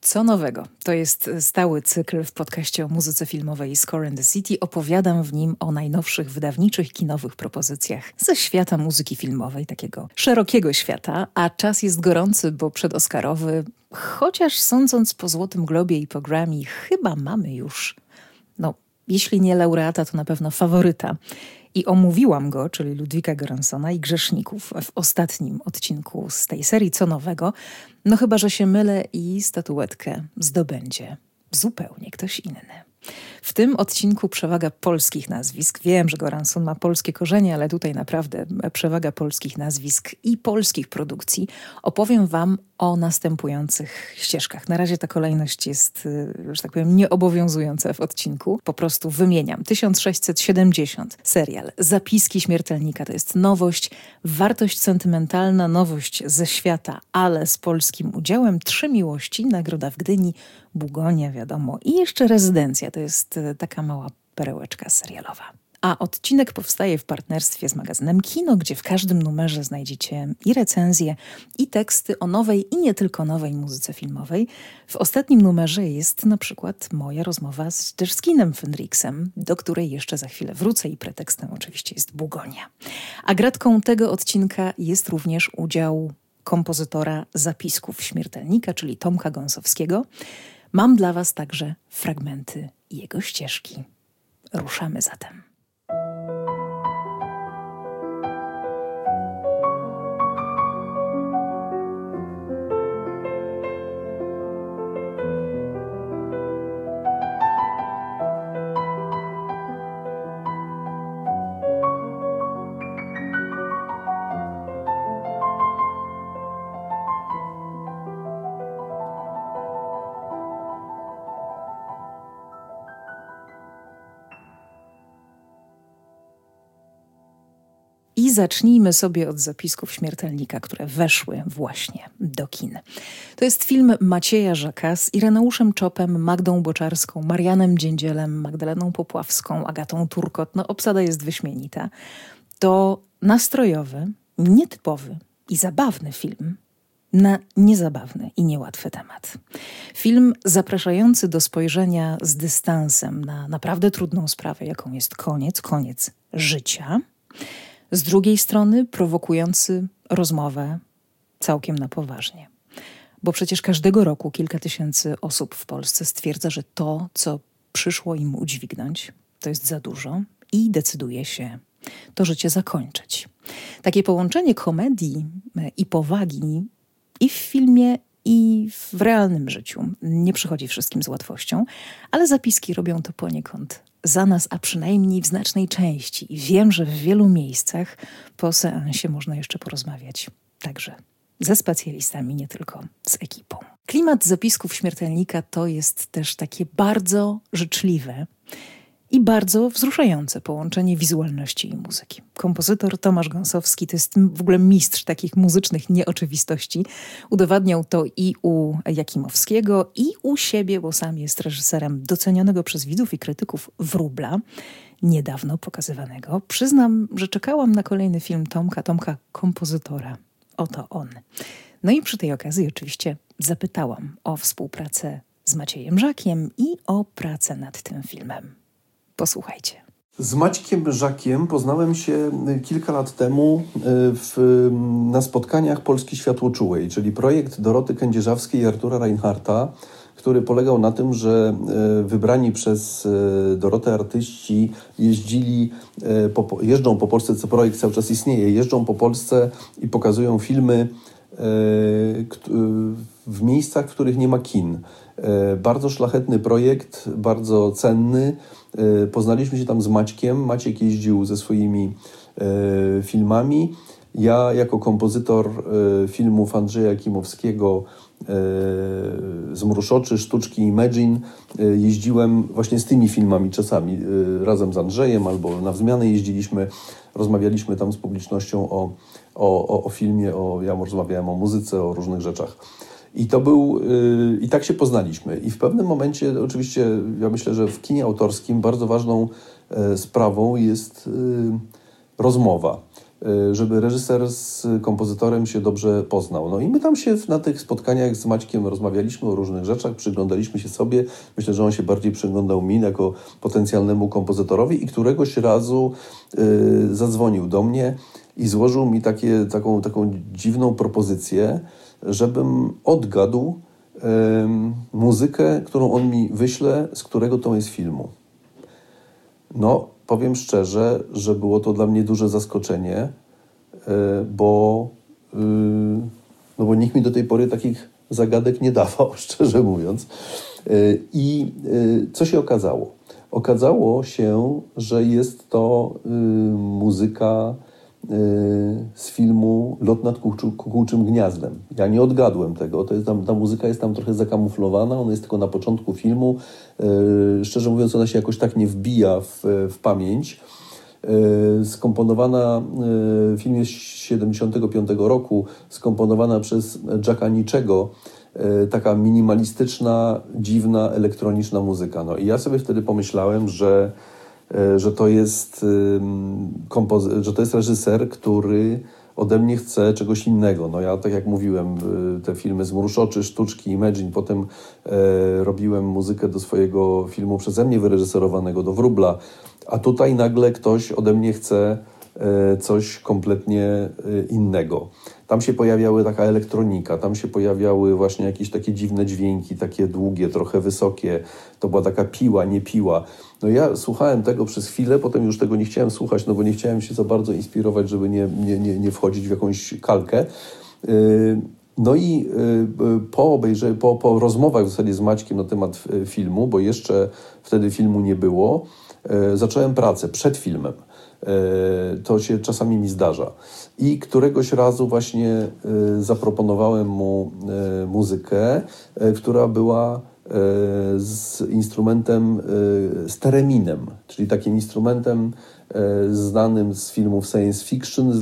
Co nowego? To jest stały cykl w podcaście o muzyce filmowej Score and the City. Opowiadam w nim o najnowszych wydawniczych, kinowych propozycjach ze świata muzyki filmowej, takiego szerokiego świata, a czas jest gorący, bo przedoscarowy, chociaż sądząc po Złotym Globie i po Grammy, chyba mamy już, jeśli nie laureata, to na pewno faworyta. I omówiłam go, czyli Ludwika Göranssona i Grzeszników w ostatnim odcinku z tej serii Co nowego. Chyba że się mylę i statuetkę zdobędzie zupełnie ktoś inny. W tym odcinku przewaga polskich nazwisk. Wiem, że Göransson ma polskie korzenie, ale tutaj naprawdę przewaga polskich nazwisk i polskich produkcji. Opowiem wam o następujących ścieżkach. Na razie ta kolejność jest, że tak powiem, nieobowiązująca w odcinku. Po prostu wymieniam. 1670, serial Zapiski śmiertelnika. To jest nowość, wartość sentymentalna, nowość ze świata, ale z polskim udziałem. 3 miłości, nagroda w Gdyni, Bugonia, wiadomo. I jeszcze Rezydencja. To jest taka mała perełeczka serialowa. A odcinek powstaje w partnerstwie z magazynem Kino, gdzie w każdym numerze znajdziecie i recenzje, i teksty o nowej i nie tylko nowej muzyce filmowej. W ostatnim numerze jest na przykład moja rozmowa z Skinem Fendriksem, do której jeszcze za chwilę wrócę i pretekstem oczywiście jest Bugonia. A gratką tego odcinka jest również udział kompozytora Zapisków śmiertelnika, czyli Tomka Gąsowskiego. Mam dla was także fragmenty jego ścieżki. Ruszamy zatem. I zacznijmy sobie od Zapisków śmiertelnika, które weszły właśnie do kin. To jest film Macieja Żaka z Ireneuszem Czopem, Magdą Boczarską, Marianem Dziędzielem, Magdaleną Popławską, Agatą Turkot. Obsada jest wyśmienita. To nastrojowy, nietypowy i zabawny film na niezabawny i niełatwy temat. Film zapraszający do spojrzenia z dystansem na naprawdę trudną sprawę, jaką jest koniec życia. Z drugiej strony prowokujący rozmowę całkiem na poważnie. Bo przecież każdego roku kilka tysięcy osób w Polsce stwierdza, że to, co przyszło im udźwignąć, to jest za dużo i decyduje się to życie zakończyć. Takie połączenie komedii i powagi i w filmie, i w realnym życiu nie przychodzi wszystkim z łatwością, ale Zapiski robią to poniekąd za nas, a przynajmniej w znacznej części. I wiem, że w wielu miejscach po seansie można jeszcze porozmawiać także ze specjalistami, nie tylko z ekipą. Klimat Zapisków śmiertelnika to jest też takie bardzo życzliwe i bardzo wzruszające połączenie wizualności i muzyki. Kompozytor Tomasz Gąsowski to jest w ogóle mistrz takich muzycznych nieoczywistości. Udowadniał to i u Jakimowskiego, i u siebie, bo sam jest reżyserem docenionego przez widzów i krytyków Wróbla, niedawno pokazywanego. Przyznam, że czekałam na kolejny film Tomka kompozytora. Oto on. I przy tej okazji oczywiście zapytałam o współpracę z Maciejem Żakiem i o pracę nad tym filmem. Posłuchajcie. Z Maćkiem Żakiem poznałem się kilka lat temu na spotkaniach Polski Światłoczułej, czyli projekt Doroty Kędzierzawskiej i Artura Reinhardta, który polegał na tym, że wybrani przez Dorotę artyści jeżdżą po Polsce, co projekt cały czas istnieje, jeżdżą po Polsce i pokazują filmy w miejscach, w których nie ma kin. Bardzo szlachetny projekt, bardzo cenny. Poznaliśmy się tam z Maćkiem. Maciek jeździł ze swoimi filmami. Ja jako kompozytor filmów Andrzeja Jakimowskiego z Mruszoczy, Sztuczki Imagine jeździłem właśnie z tymi filmami czasami razem z Andrzejem albo na wzmianę jeździliśmy, rozmawialiśmy tam z publicznością o filmie, ja rozmawiałem o muzyce, o różnych rzeczach. I tak się poznaliśmy. I w pewnym momencie, oczywiście, ja myślę, że w kinie autorskim bardzo ważną sprawą jest rozmowa. żeby reżyser z kompozytorem się dobrze poznał. No i my tam się na tych spotkaniach z Maćkiem rozmawialiśmy o różnych rzeczach, przyglądaliśmy się sobie. Myślę, że on się bardziej przyglądał mi jako potencjalnemu kompozytorowi i któregoś razu zadzwonił do mnie i złożył mi taką dziwną propozycję, żebym odgadł muzykę, którą on mi wyśle, z którego to jest filmu. No, powiem szczerze, że było to dla mnie duże zaskoczenie, bo nikt mi do tej pory takich zagadek nie dawał, szczerze mówiąc. I co się okazało? Okazało się, że jest to muzyka z filmu Lot nad kukułczym gniazdem. Ja nie odgadłem tego. Ta muzyka jest tam trochę zakamuflowana, ona jest tylko na początku filmu. Szczerze mówiąc, ona się jakoś tak nie wbija w pamięć. Skomponowana, film jest z 1975 roku, skomponowana przez Jacka Niczego, taka minimalistyczna, dziwna, elektroniczna muzyka. No i ja sobie wtedy pomyślałem, że to jest reżyser, który ode mnie chce czegoś innego. No ja, tak jak mówiłem, te filmy z Mruczoczy, Sztuczki, Imagine, potem robiłem muzykę do swojego filmu przeze mnie wyreżyserowanego, do Wróbla, a tutaj nagle ktoś ode mnie chce coś kompletnie innego. Tam się pojawiała taka elektronika, tam się pojawiały właśnie jakieś takie dziwne dźwięki, takie długie, trochę wysokie. To była taka piła, nie piła. No ja słuchałem tego przez chwilę, potem już tego nie chciałem słuchać, no bo nie chciałem się za bardzo inspirować, żeby nie wchodzić w jakąś kalkę. No i po rozmowach w zasadzie z Maćkiem na temat filmu, bo jeszcze wtedy filmu nie było, zacząłem pracę przed filmem. To się czasami mi zdarza. I któregoś razu właśnie zaproponowałem mu muzykę, która była z instrumentem, z tereminem, czyli takim instrumentem znanym z filmów science fiction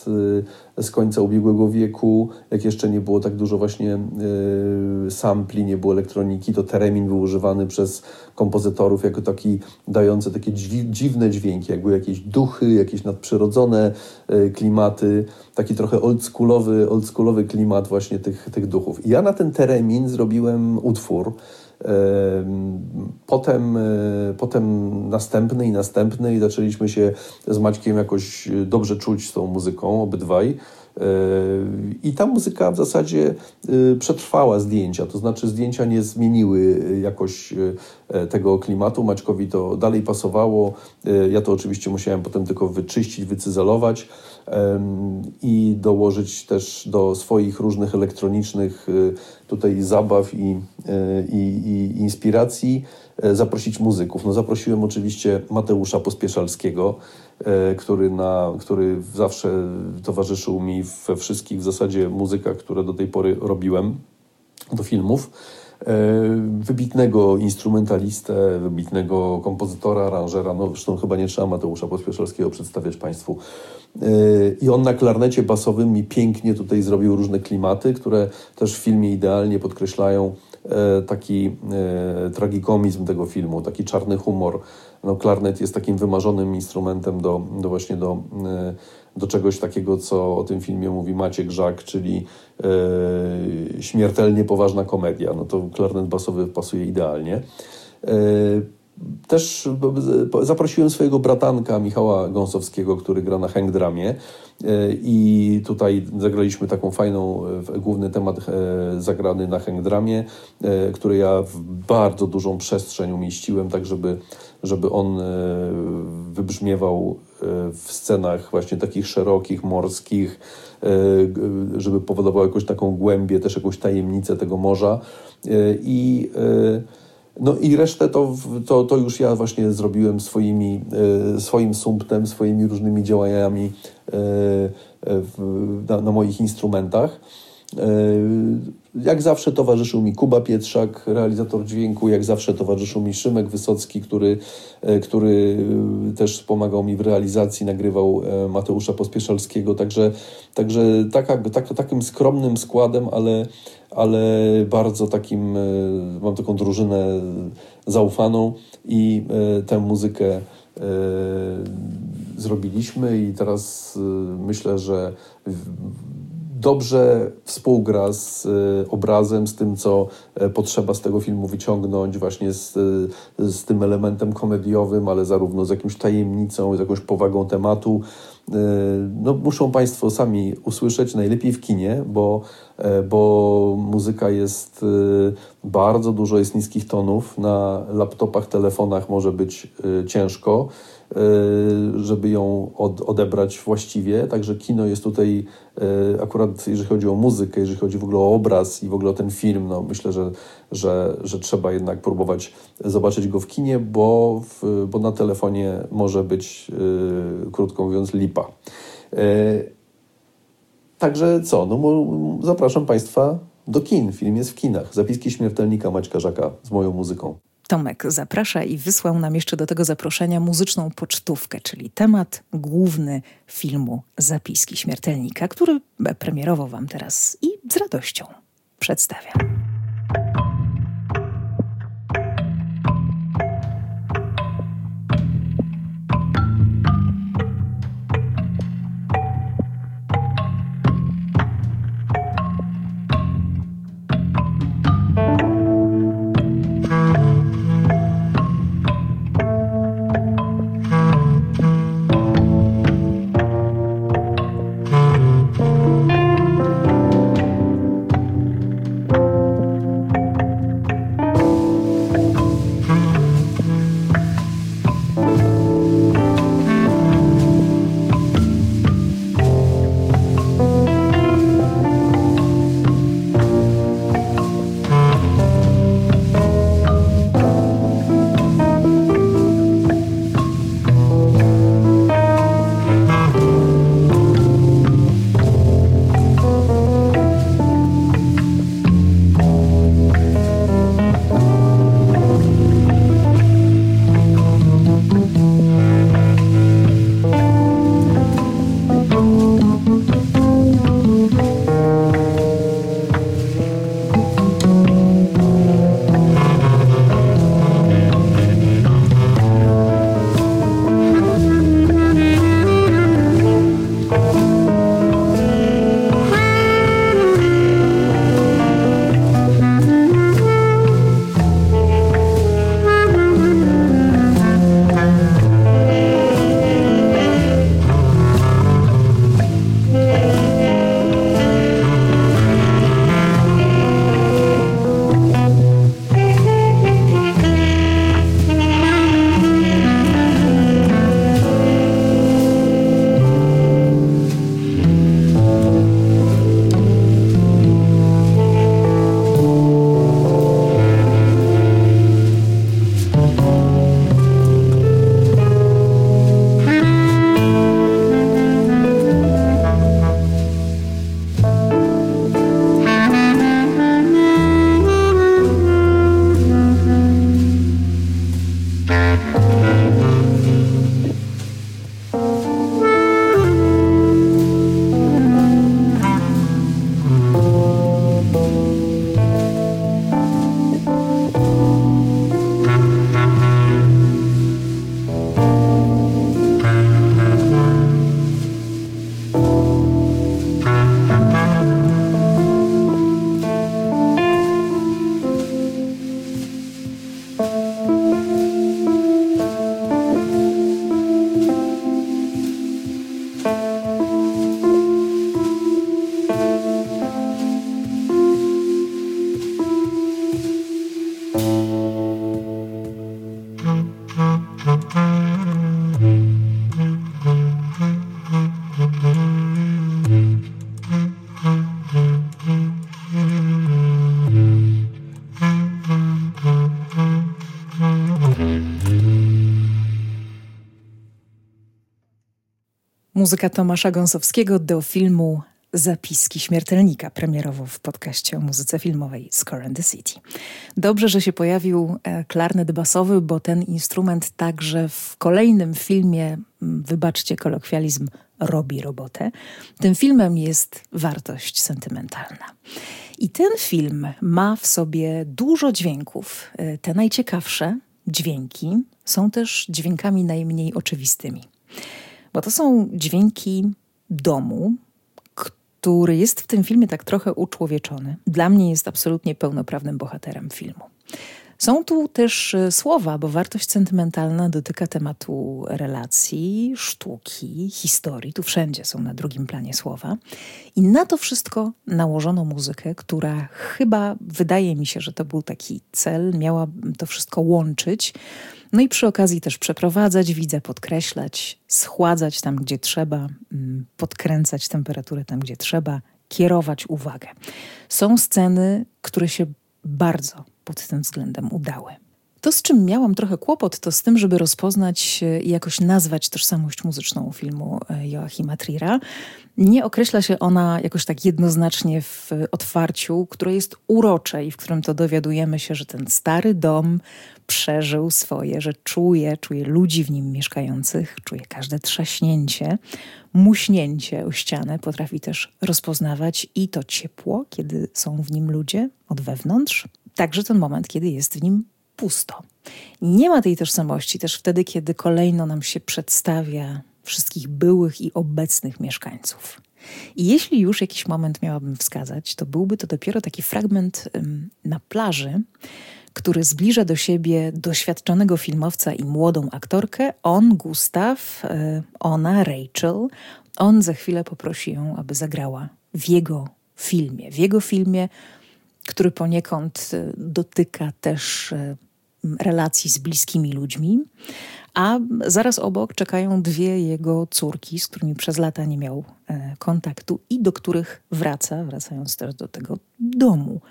z końca ubiegłego wieku, jak jeszcze nie było tak dużo właśnie sampli, nie było elektroniki, to teremin był używany przez kompozytorów jako taki dający takie dziwne dźwięki, jakby jakieś duchy, jakieś nadprzyrodzone klimaty, taki trochę oldschoolowy klimat właśnie tych duchów. I ja na ten teremin zrobiłem utwór. Potem następny i zaczęliśmy się z Maćkiem jakoś dobrze czuć z tą muzyką, obydwaj. I ta muzyka w zasadzie przetrwała zdjęcia, to znaczy zdjęcia nie zmieniły jakoś tego klimatu. Maćkowi to dalej pasowało. Ja to oczywiście musiałem potem tylko wyczyścić, wycyzelować i dołożyć też do swoich różnych elektronicznych tutaj zabaw i inspiracji, zaprosić muzyków. No, zaprosiłem oczywiście Mateusza Pospieszalskiego, który zawsze towarzyszył mi we wszystkich w zasadzie muzykach, które do tej pory robiłem do filmów. Wybitnego instrumentalistę, wybitnego kompozytora, aranżera, no zresztą chyba nie trzeba Mateusza Pospieszalskiego przedstawiać Państwu. I on na klarnecie basowym mi pięknie tutaj zrobił różne klimaty, które też w filmie idealnie podkreślają taki tragikomizm tego filmu, taki czarny humor. No, klarnet jest takim wymarzonym instrumentem do czegoś takiego, co o tym filmie mówi Maciek Żak, czyli śmiertelnie poważna komedia. No to klarnet basowy pasuje idealnie. Też zaprosiłem swojego bratanka Michała Gąsowskiego, który gra na Hengdramie, i tutaj zagraliśmy taką fajną, główny temat zagrany na Hengdramie, który ja w bardzo dużą przestrzeń umieściłem, tak żeby on wybrzmiewał w scenach właśnie takich szerokich, morskich, żeby powodował jakąś taką głębię, też jakąś tajemnicę tego morza. No i resztę to już ja właśnie zrobiłem swoim sumptem, swoimi różnymi działaniami na moich instrumentach. Jak zawsze towarzyszył mi Kuba Pietrzak, realizator dźwięku, jak zawsze towarzyszył mi Szymek Wysocki, który też pomagał mi w realizacji, nagrywał Mateusza Pospieszalskiego, także takim skromnym składem, ale bardzo takim, mam taką drużynę zaufaną i tę muzykę zrobiliśmy i teraz myślę, że dobrze współgra z obrazem, z tym, co potrzeba z tego filmu wyciągnąć, właśnie z tym elementem komediowym, ale zarówno z jakąś tajemnicą, z jakąś powagą tematu. No, muszą Państwo sami usłyszeć, najlepiej w kinie, bo muzyka jest bardzo dużo, jest niskich tonów. Na laptopach, telefonach może być ciężko, żeby ją odebrać właściwie. Także kino jest tutaj akurat, jeżeli chodzi o muzykę, jeżeli chodzi w ogóle o obraz i w ogóle o ten film, no myślę, że trzeba jednak próbować zobaczyć go w kinie, bo na telefonie może być, krótko mówiąc, lipa. Także co? No, zapraszam Państwa do kin. Film jest w kinach. Zapiski śmiertelnika Maćka Żaka z moją muzyką. Tomek zaprasza i wysłał nam jeszcze do tego zaproszenia muzyczną pocztówkę, czyli temat główny filmu Zapiski śmiertelnika, który premierowo Wam teraz i z radością przedstawiam. Muzyka Tomasza Gąsowskiego do filmu Zapiski śmiertelnika, premierowo w podcaście o muzyce filmowej Score and the City. Dobrze, że się pojawił klarnet basowy, bo ten instrument także w kolejnym filmie, wybaczcie kolokwializm, robi robotę. Tym filmem jest wartość sentymentalna. I ten film ma w sobie dużo dźwięków. Te najciekawsze dźwięki są też dźwiękami najmniej oczywistymi. Bo to są dźwięki domu, który jest w tym filmie tak trochę uczłowieczony. Dla mnie jest absolutnie pełnoprawnym bohaterem filmu. Są tu też słowa, bo wartość sentymentalna dotyka tematu relacji, sztuki, historii. Tu wszędzie są na drugim planie słowa. I na to wszystko nałożono muzykę, która chyba, wydaje mi się, że to był taki cel, miała to wszystko łączyć. No i przy okazji też przeprowadzać widza, podkreślać, schładzać tam, gdzie trzeba, podkręcać temperaturę tam, gdzie trzeba, kierować uwagę. Są sceny, które się bardzo pod tym względem udały. To, z czym miałam trochę kłopot, to z tym, żeby rozpoznać i jakoś nazwać tożsamość muzyczną filmu Joachima Trier'a. Nie określa się ona jakoś tak jednoznacznie w otwarciu, które jest urocze i w którym to dowiadujemy się, że ten stary dom przeżył swoje, że czuje ludzi w nim mieszkających, czuje każde trzaśnięcie, muśnięcie o ścianę, potrafi też rozpoznawać i to ciepło, kiedy są w nim ludzie od wewnątrz, także ten moment, kiedy jest w nim pusto. Nie ma tej tożsamości też wtedy, kiedy kolejno nam się przedstawia wszystkich byłych i obecnych mieszkańców. I jeśli już jakiś moment miałabym wskazać, to byłby to dopiero taki fragment na plaży, który zbliża do siebie doświadczonego filmowca i młodą aktorkę. On, Gustaw, ona, Rachel. On za chwilę poprosi ją, aby zagrała w jego filmie, który poniekąd dotyka też relacji z bliskimi ludźmi, a zaraz obok czekają dwie jego córki, z którymi przez lata nie miał kontaktu i do których wracając też do tego domu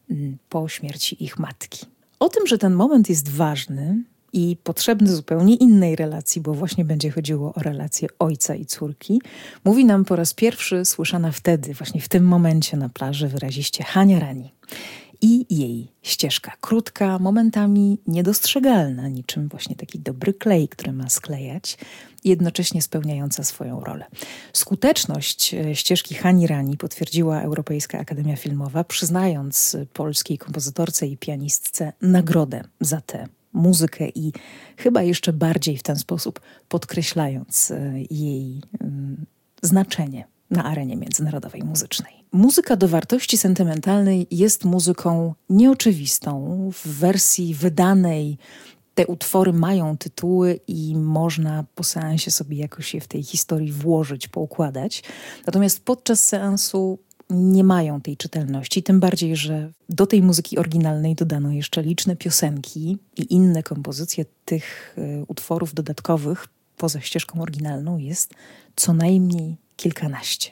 po śmierci ich matki. O tym, że ten moment jest ważny i potrzebny zupełnie innej relacji, bo właśnie będzie chodziło o relację ojca i córki, mówi nam po raz pierwszy słyszana wtedy, właśnie w tym momencie na plaży wyraziście Hania Rani. I jej ścieżka krótka, momentami niedostrzegalna, niczym właśnie taki dobry klej, który ma sklejać, jednocześnie spełniająca swoją rolę. Skuteczność ścieżki Hani Rani potwierdziła Europejska Akademia Filmowa, przyznając polskiej kompozytorce i pianistce nagrodę za tę muzykę i chyba jeszcze bardziej w ten sposób podkreślając jej znaczenie na arenie międzynarodowej muzycznej. Muzyka do wartości sentymentalnej jest muzyką nieoczywistą. W wersji wydanej te utwory mają tytuły i można po seansie sobie jakoś je w tej historii włożyć, poukładać. Natomiast podczas seansu nie mają tej czytelności, tym bardziej, że do tej muzyki oryginalnej dodano jeszcze liczne piosenki i inne kompozycje tych utworów dodatkowych poza ścieżką oryginalną jest co najmniej kilkanaście.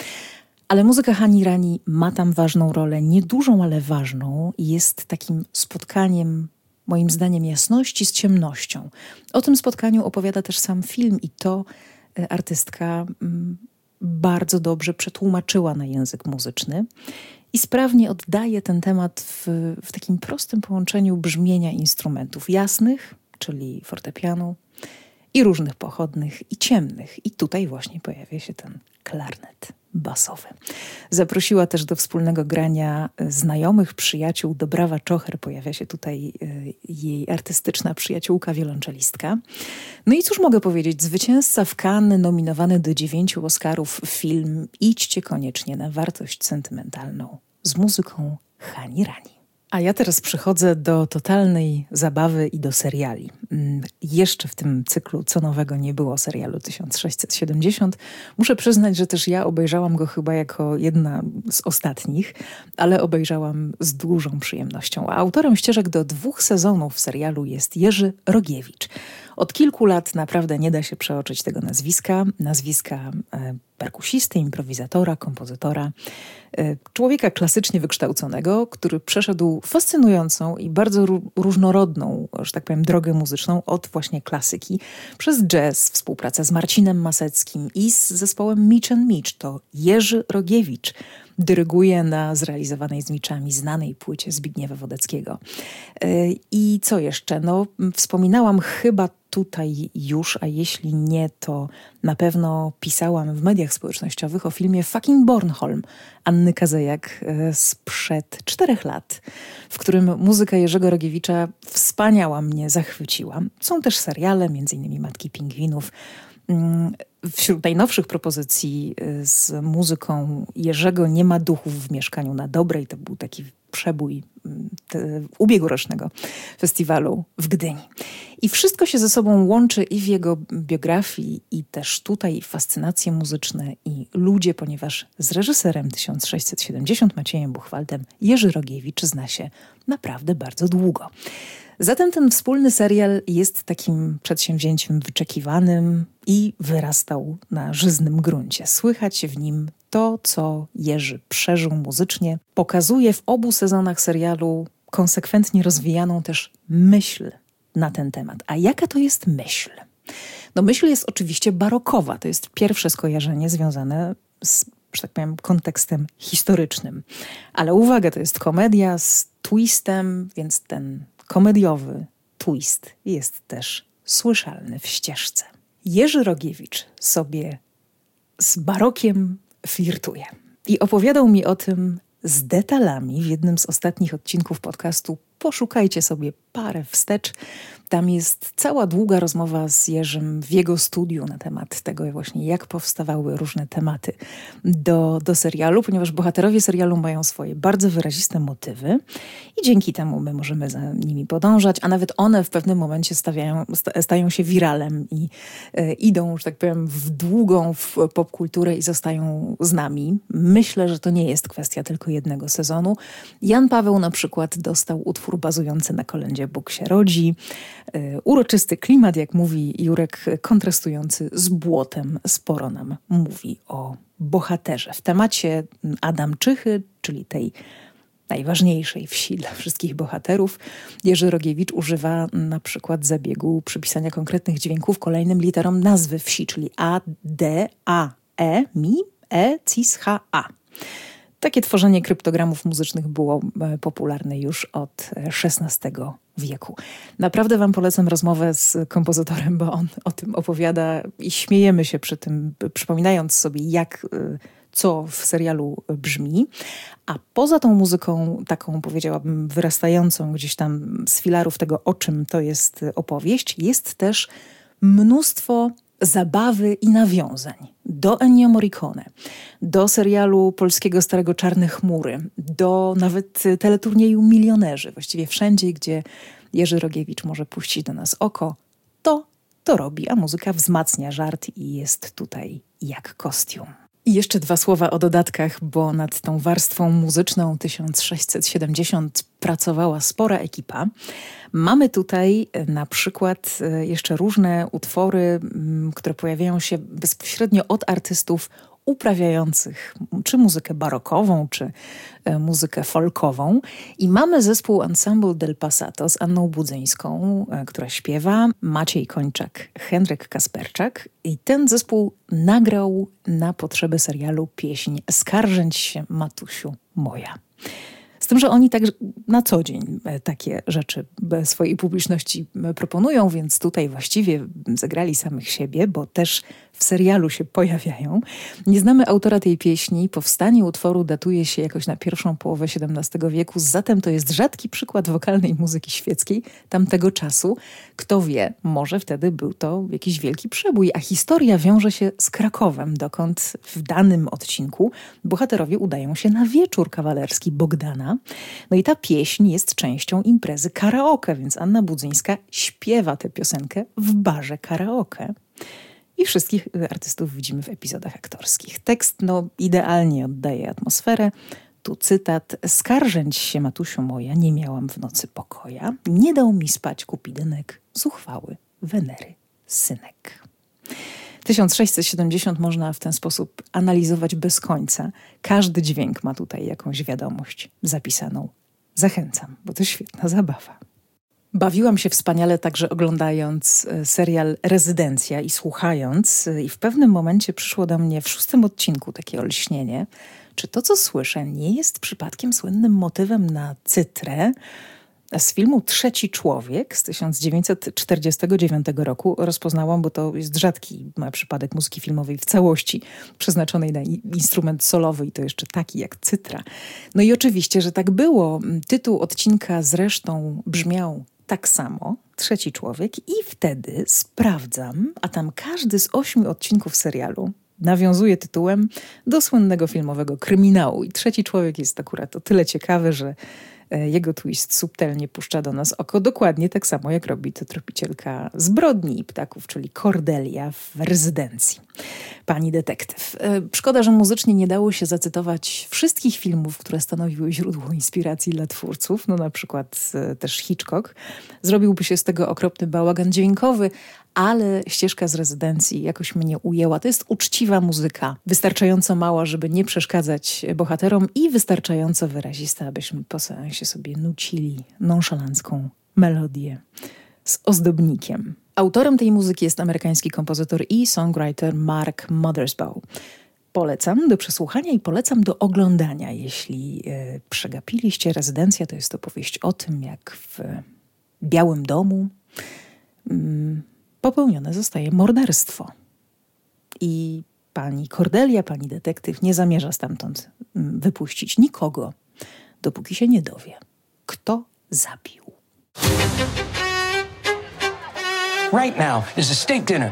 Ale muzyka Hani Rani ma tam ważną rolę, niedużą, ale ważną i jest takim spotkaniem, moim zdaniem, jasności z ciemnością. O tym spotkaniu opowiada też sam film i to artystka bardzo dobrze przetłumaczyła na język muzyczny i sprawnie oddaje ten temat w takim prostym połączeniu brzmienia instrumentów jasnych, czyli fortepianu, i różnych pochodnych i ciemnych. I tutaj właśnie pojawia się ten klarnet basowy. Zaprosiła też do wspólnego grania znajomych, przyjaciół. Dobrawa Czocher, pojawia się tutaj jej artystyczna przyjaciółka, wiolonczelistka. No i cóż mogę powiedzieć? Zwycięzca w Cannes, nominowany do 9 Oscarów film Idźcie koniecznie na wartość sentymentalną z muzyką Hani Rani. A ja teraz przychodzę do totalnej zabawy i do seriali. Jeszcze w tym cyklu Co nowego nie było serialu 1670. Muszę przyznać, że też ja obejrzałam go chyba jako jedna z ostatnich, ale obejrzałam z dużą przyjemnością. A autorem ścieżek do 2 sezonów serialu jest Jerzy Rogiewicz. Od kilku lat naprawdę nie da się przeoczyć tego nazwiska perkusisty, improwizatora, kompozytora, człowieka klasycznie wykształconego, który przeszedł fascynującą i bardzo różnorodną, że tak powiem, drogę muzyczną od właśnie klasyki przez jazz, współpracę z Marcinem Maseckim i z zespołem Mitch & Mitch. To Jerzy Rogiewicz dyryguje na zrealizowanej z Mitchami znanej płycie Zbigniewa Wodeckiego. I co jeszcze? No, wspominałam chyba tutaj już, a jeśli nie, to na pewno pisałam w mediach społecznościowych o filmie Fucking Bornholm Anny Kazejak sprzed 4 lat, w którym muzyka Jerzego Rogiewicza wspaniała mnie zachwyciła. Są też seriale, m.in. Matki Pingwinów. Wśród najnowszych propozycji z muzyką Jerzego Nie ma duchów w mieszkaniu na Dobrej. To był taki przebój ubiegłorocznego festiwalu w Gdyni. I wszystko się ze sobą łączy i w jego biografii, i też tutaj fascynacje muzyczne i ludzie, ponieważ z reżyserem 1670 Maciejem Buchwaldem Jerzy Rogiewicz zna się naprawdę bardzo długo. Zatem ten wspólny serial jest takim przedsięwzięciem wyczekiwanym i wyrastał na żyznym gruncie. Słychać w nim to, co Jerzy przeżył muzycznie. Pokazuje w obu sezonach serialu konsekwentnie rozwijaną też myśl na ten temat. A jaka to jest myśl? No myśl jest oczywiście barokowa. To jest pierwsze skojarzenie związane z, że tak powiem, kontekstem historycznym. Ale uwaga, to jest komedia z twistem, więc ten komediowy twist jest też słyszalny w ścieżce. Jerzy Rogiewicz sobie z barokiem flirtuje i opowiadał mi o tym z detalami w jednym z ostatnich odcinków podcastu. Poszukajcie sobie parę wstecz. Tam jest cała długa rozmowa z Jerzym w jego studiu na temat tego właśnie, jak powstawały różne tematy do serialu, ponieważ bohaterowie serialu mają swoje bardzo wyraziste motywy i dzięki temu my możemy za nimi podążać, a nawet one w pewnym momencie stają się wiralem i idą, że tak powiem, w długą popkulturę i zostają z nami. Myślę, że to nie jest kwestia tylko jednego sezonu. Jan Paweł na przykład dostał utwór bazujący na kolędzie Bóg się rodzi. Uroczysty klimat, jak mówi Jurek, kontrastujący z błotem, sporo nam mówi o bohaterze. W temacie Adamczychy, czyli tej najważniejszej wsi dla wszystkich bohaterów, Jerzy Rogiewicz używa na przykład zabiegu przypisania konkretnych dźwięków kolejnym literom nazwy wsi, czyli A, D, A, E, Mi, E, Cis, H, A. Takie tworzenie kryptogramów muzycznych było popularne już od XVI wieku. Naprawdę wam polecam rozmowę z kompozytorem, bo on o tym opowiada i śmiejemy się przy tym, przypominając sobie, jak co w serialu brzmi. A poza tą muzyką, taką powiedziałabym wyrastającą gdzieś tam z filarów tego, o czym to jest opowieść, jest też mnóstwo zabawy i nawiązań do Ennio Morricone, do serialu polskiego starego Czarne chmury, do nawet teleturnieju Milionerzy. Właściwie wszędzie, gdzie Jerzy Rogiewicz może puścić do nas oko, to robi, a muzyka wzmacnia żart i jest tutaj jak kostium. I jeszcze dwa słowa o dodatkach, bo nad tą warstwą muzyczną 1670 pracowała spora ekipa. Mamy tutaj na przykład jeszcze różne utwory, które pojawiają się bezpośrednio od artystów uprawiających czy muzykę barokową, czy muzykę folkową. I mamy zespół Ensemble del Passato z Anną Budzyńską, która śpiewa, Maciej Kończak, Henryk Kasperczak. I ten zespół nagrał na potrzeby serialu pieśń Skarżęć się, Matusiu moja. Z tym, że oni tak na co dzień takie rzeczy swojej publiczności proponują, więc tutaj właściwie zagrali samych siebie, bo też w serialu się pojawiają. Nie znamy autora tej pieśni. Powstanie utworu datuje się jakoś na pierwszą połowę XVII wieku, zatem to jest rzadki przykład wokalnej muzyki świeckiej tamtego czasu. Kto wie, może wtedy był to jakiś wielki przebój, a historia wiąże się z Krakowem, dokąd w danym odcinku bohaterowie udają się na wieczór kawalerski Bogdana. No i ta pieśń jest częścią imprezy karaoke, więc Anna Budzyńska śpiewa tę piosenkę w barze karaoke. I wszystkich artystów widzimy w epizodach aktorskich. Tekst idealnie oddaje atmosferę. Tu cytat. Skarżęć się, Matusiu moja, nie miałam w nocy pokoja. Nie dał mi spać kupidynek, zuchwały Wenery synek. 1670 można w ten sposób analizować bez końca. Każdy dźwięk ma tutaj jakąś wiadomość zapisaną. Zachęcam, bo to świetna zabawa. Bawiłam się wspaniale także oglądając serial Rezydencja i słuchając. I w pewnym momencie przyszło do mnie w 6. odcinku takie olśnienie. Czy to, co słyszę, nie jest przypadkiem słynnym motywem na cytrę z filmu Trzeci człowiek z 1949 roku? Rozpoznałam, bo to jest rzadki przypadek muzyki filmowej w całości przeznaczonej na instrument solowy i to jeszcze taki jak cytra. No i oczywiście, że tak było. Tytuł odcinka zresztą brzmiał tak samo, Trzeci człowiek, i wtedy sprawdzam, a tam każdy z 8 odcinków serialu nawiązuje tytułem do słynnego filmowego kryminału. I Trzeci człowiek jest akurat o tyle ciekawy, że jego twist subtelnie puszcza do nas oko, dokładnie tak samo jak robi to tropicielka zbrodni i ptaków, czyli Cordelia w Rezydencji. Pani detektyw. Szkoda, że muzycznie nie dało się zacytować wszystkich filmów, które stanowiły źródło inspiracji dla twórców, no na przykład też Hitchcock. Zrobiłby się z tego okropny bałagan dźwiękowy, ale ścieżka z Rezydencji jakoś mnie ujęła. To jest uczciwa muzyka, wystarczająco mała, żeby nie przeszkadzać bohaterom i wystarczająco wyrazista, abyśmy po seansie sobie nucili nonszalancką melodię z ozdobnikiem. Autorem tej muzyki jest amerykański kompozytor i songwriter Mark Mothersbaugh. Polecam do przesłuchania i polecam do oglądania. Jeśli przegapiliście Rezydencja, to jest opowieść o tym, jak w Białym Domu popełnione zostaje morderstwo. I pani Cordelia, pani detektyw, nie zamierza stamtąd wypuścić nikogo, dopóki się nie dowie, kto zabił. Right now is a state dinner.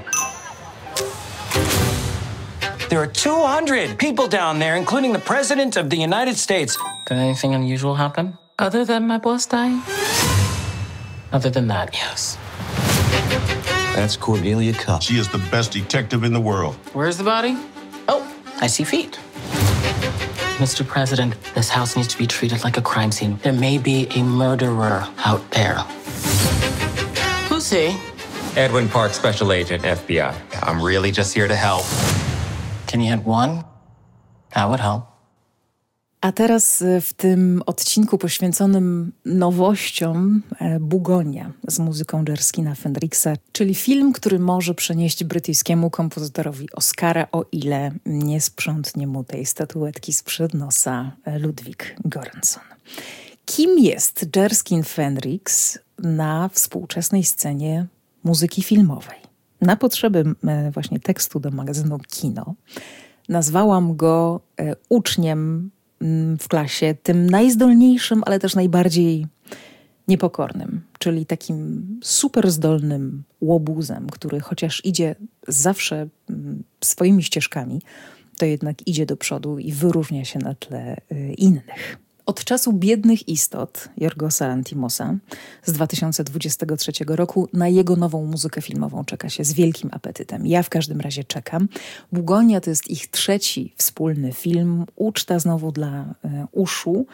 There are 200 people down there, including the President of the United States. Did anything unusual happen? Other than my boss dying? Other than that, yes. That's Cordelia Cup. She is the best detective in the world. Where's the body? Oh, I see feet. Mr. President, this house needs to be treated like a crime scene. There may be a murderer out there. Who's he? Edwin Park, Special Agent, FBI. I'm really just here to help. Can you hit one? That would help. A teraz w tym odcinku poświęconym nowościom Bugonia z muzyką Jerskina Fendrixa, czyli film, który może przynieść brytyjskiemu kompozytorowi Oscara, o ile nie sprzątnie mu tej statuetki sprzed nosa Ludwig Göransson. Kim jest Jerskin Fendrix na współczesnej scenie muzyki filmowej? Na potrzeby właśnie tekstu do magazynu Kino nazwałam go uczniem w klasie, tym najzdolniejszym, ale też najbardziej niepokornym, czyli takim super zdolnym łobuzem, który chociaż idzie zawsze swoimi ścieżkami, to jednak idzie do przodu i wyróżnia się na tle innych. Od czasu Biednych istot Jorgosa Lanthimosa z 2023 roku na jego nową muzykę filmową czeka się z wielkim apetytem. Ja w każdym razie czekam. Bugonia to jest ich trzeci wspólny film. Uczta znowu dla uszu.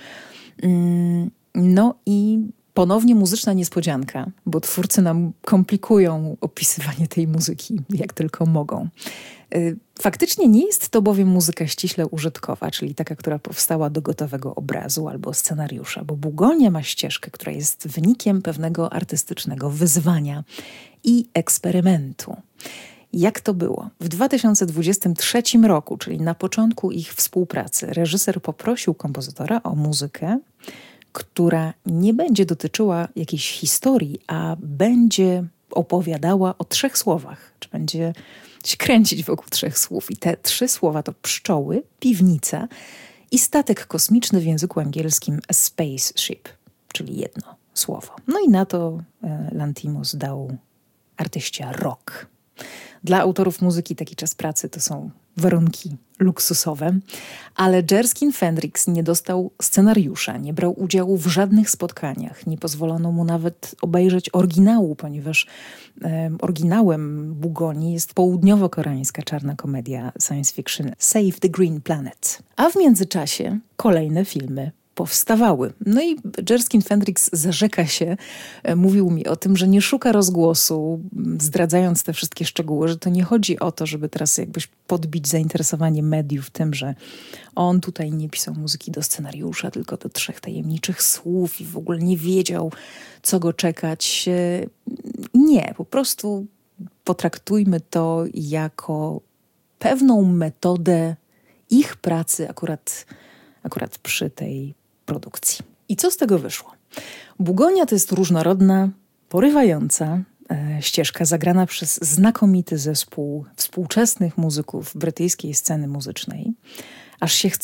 No i ponownie muzyczna niespodzianka, bo twórcy nam komplikują opisywanie tej muzyki jak tylko mogą. Faktycznie nie jest to bowiem muzyka ściśle użytkowa, czyli taka, która powstała do gotowego obrazu albo scenariusza, bo Bugonia ma ścieżkę, która jest wynikiem pewnego artystycznego wyzwania i eksperymentu. Jak to było? W 2023 roku, czyli na początku ich współpracy, reżyser poprosił kompozytora o muzykę, która nie będzie dotyczyła jakiejś historii, a będzie opowiadała o 3 słowach, czy będzie się kręcić wokół 3 słów. I te 3 słowa to pszczoły, piwnica i statek kosmiczny w języku angielskim a spaceship, czyli jedno słowo. No i na to Lanthimos dał artyście rok. Dla autorów muzyki taki czas pracy to są warunki luksusowe, ale Jerskin Fendrix nie dostał scenariusza, nie brał udziału w żadnych spotkaniach, nie pozwolono mu nawet obejrzeć oryginału, ponieważ oryginałem Bugonii jest południowo-koreańska czarna komedia science fiction Save the Green Planet. A w międzyczasie kolejne filmy powstawały. No i Jerskin Fendrix zarzeka się, mówił mi o tym, że nie szuka rozgłosu, zdradzając te wszystkie szczegóły, że to nie chodzi o to, żeby teraz jakbyś podbić zainteresowanie mediów tym, że on tutaj nie pisał muzyki do scenariusza, tylko do 3 tajemniczych słów i w ogóle nie wiedział, co go czekać. Nie, po prostu potraktujmy to jako pewną metodę ich pracy akurat przy tej produkcji. I co z tego wyszło? Bugonia to jest różnorodna, porywająca ścieżka zagrana przez znakomity zespół współczesnych muzyków brytyjskiej sceny muzycznej. Aż się chce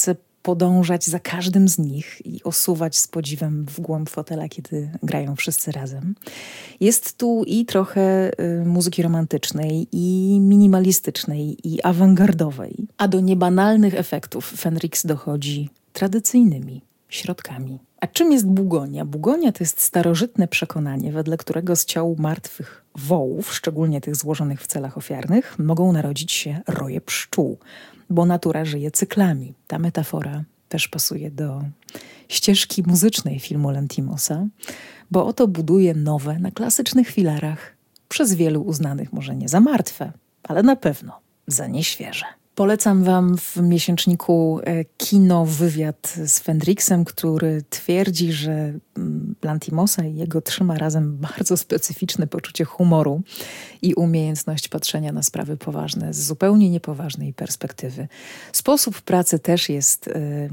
podążać za każdym z nich i osuwać z podziwem w głąb fotela, kiedy grają wszyscy razem. Jest tu i trochę muzyki romantycznej, i minimalistycznej, i awangardowej. A do niebanalnych efektów Fenriz dochodzi tradycyjnymi środkami. A czym jest bugonia? Bugonia to jest starożytne przekonanie, wedle którego z ciał martwych wołów, szczególnie tych złożonych w celach ofiarnych, mogą narodzić się roje pszczół, bo natura żyje cyklami. Ta metafora też pasuje do ścieżki muzycznej filmu Lantimosa, bo oto buduje nowe, na klasycznych filarach, przez wielu uznanych może nie za martwe, ale na pewno za nieświeże. Polecam wam w miesięczniku Kino wywiad z Fenrizem, który twierdzi, że Lantimosa i jego trzyma razem bardzo specyficzne poczucie humoru i umiejętność patrzenia na sprawy poważne z zupełnie niepoważnej perspektywy. Sposób pracy też jest,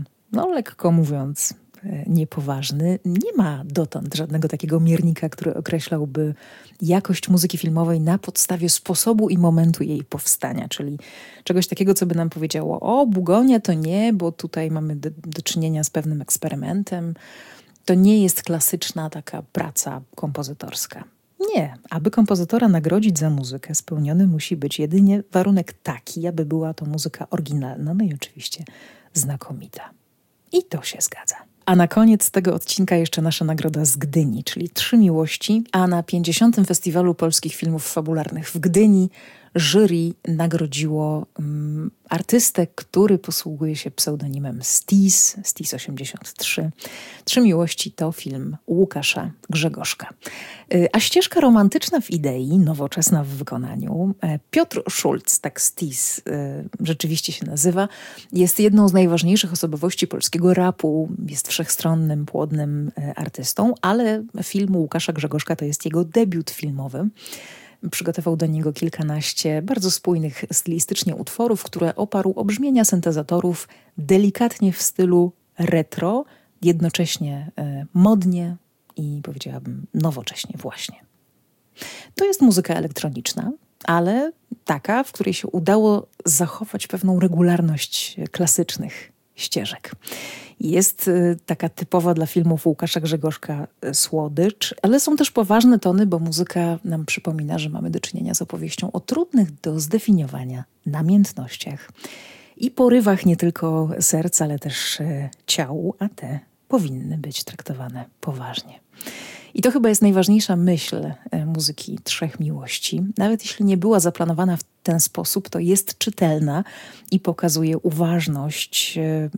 lekko mówiąc, niepoważny. Nie ma dotąd żadnego takiego miernika, który określałby jakość muzyki filmowej na podstawie sposobu i momentu jej powstania, czyli czegoś takiego, co by nam powiedziało: o, bugonia to nie, bo tutaj mamy do czynienia z pewnym eksperymentem. To nie jest klasyczna taka praca kompozytorska. Nie. Aby kompozytora nagrodzić za muzykę, spełniony musi być jedynie warunek taki, aby była to muzyka oryginalna, no i oczywiście znakomita. I to się zgadza. A na koniec tego odcinka jeszcze nasza nagroda z Gdyni, czyli 3 miłości, a na 50. Festiwalu Polskich Filmów Fabularnych w Gdyni jury nagrodziło artystę, który posługuje się pseudonimem Stis 83. 3 miłości to film Łukasza Grzegorzka. A ścieżka romantyczna w idei, nowoczesna w wykonaniu, Piotr Schulz, tak Stis rzeczywiście się nazywa, jest jedną z najważniejszych osobowości polskiego rapu, jest wszechstronnym, płodnym artystą, ale film Łukasza Grzegorzka to jest jego debiut filmowy. Przygotował do niego kilkanaście bardzo spójnych stylistycznie utworów, które oparł o brzmienia syntezatorów delikatnie w stylu retro, jednocześnie modnie i powiedziałabym nowocześnie właśnie. To jest muzyka elektroniczna, ale taka, w której się udało zachować pewną regularność klasycznych ścieżek. Jest taka typowa dla filmów Łukasza Grzegorzka słodycz, ale są też poważne tony, bo muzyka nam przypomina, że mamy do czynienia z opowieścią o trudnych do zdefiniowania namiętnościach i porywach nie tylko serca, ale też ciał, a te powinny być traktowane poważnie. I to chyba jest najważniejsza myśl muzyki 3 miłości. Nawet jeśli nie była zaplanowana w ten sposób, to jest czytelna i pokazuje uważność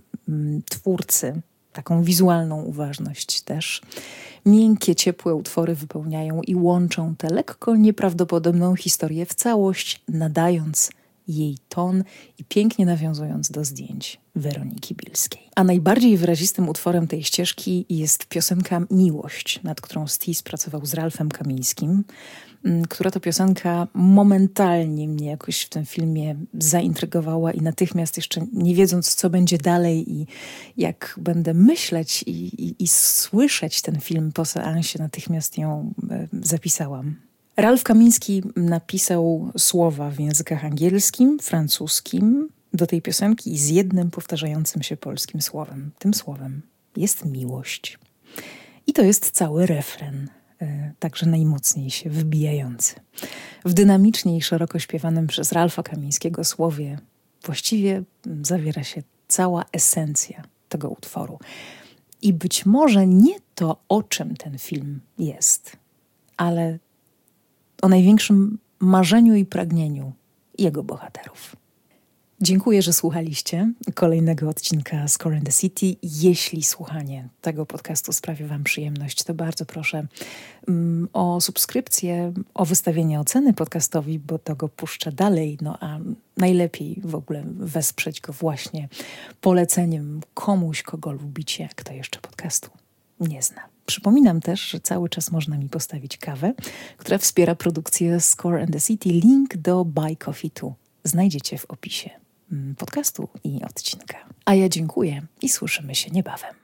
twórcy, taką wizualną uważność też. Miękkie, ciepłe utwory wypełniają i łączą tę lekko nieprawdopodobną historię w całość, nadając jej ton i pięknie nawiązując do zdjęć Weroniki Bilskiej. A najbardziej wyrazistym utworem tej ścieżki jest piosenka Miłość, nad którą Stis pracował z Ralfem Kamińskim, która to piosenka momentalnie mnie jakoś w tym filmie zaintrygowała i natychmiast, jeszcze nie wiedząc, co będzie dalej i jak będę myśleć i słyszeć ten film po seansie, natychmiast ją zapisałam. Ralf Kamiński napisał słowa w językach angielskim, francuskim do tej piosenki i z jednym powtarzającym się polskim słowem. Tym słowem jest miłość. I to jest cały refren, także najmocniej się wybijający. W dynamicznie i szeroko śpiewanym przez Ralfa Kamińskiego słowie właściwie zawiera się cała esencja tego utworu. I być może nie to, o czym ten film jest, ale o największym marzeniu i pragnieniu jego bohaterów. Dziękuję, że słuchaliście kolejnego odcinka Score and the City. Jeśli słuchanie tego podcastu sprawi wam przyjemność, to bardzo proszę o subskrypcję, o wystawienie oceny podcastowi, bo to go puszczę dalej, a najlepiej w ogóle wesprzeć go właśnie poleceniem komuś, kogo lubicie, kto jeszcze podcastu nie zna. Przypominam też, że cały czas można mi postawić kawę, która wspiera produkcję Score and the City. Link do Buy Coffee 2 znajdziecie w opisie podcastu i odcinka. A ja dziękuję i słyszymy się niebawem.